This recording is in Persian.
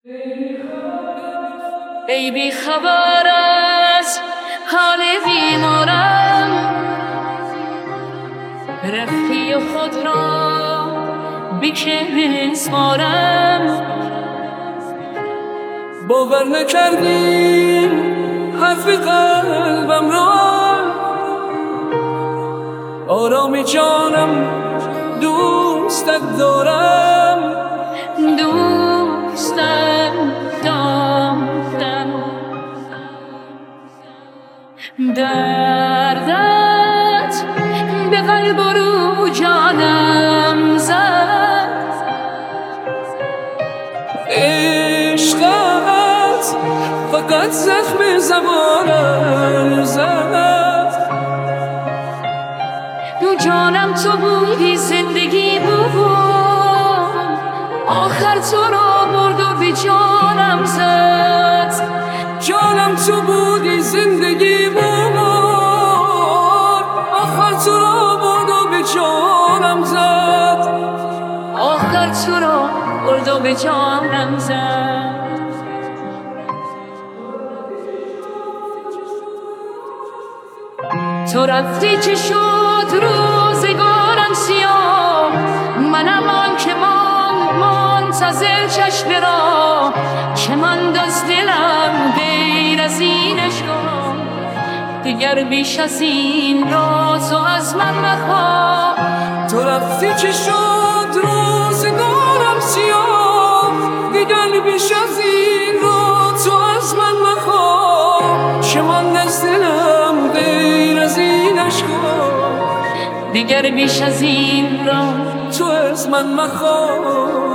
ای بی خبر از حال بیمارم، رفتی و خود را بی که بسپارم. باور نکردی حرف قلبم را، آرامی جانم دوستت دارم. دوستت دارم، دردت به قلب و رو جانم زد. عشقت فقط زخم زبانم زد. دو جانم تو بودی، زندگی بود، آخر تو را برد و به جانم زد. جانم تو بودی، زندگی بود، آخر تو را برد و به جانم زد. آخر تو را برد و به جانم زد. تو رفتی چه شد روزگارم سیاه، منم آن که منتظر چشم را، که ماند از دلم غیر از این عشقا. دیگر بیش از این را تو از من مخواه. تو رفتی چه شد روزگارم سیاه، دیگر بیش از این را تو از من مخواه. که ماند از دلم غیر از این عشقا. دیگر بیش از این را تو از من مخواه.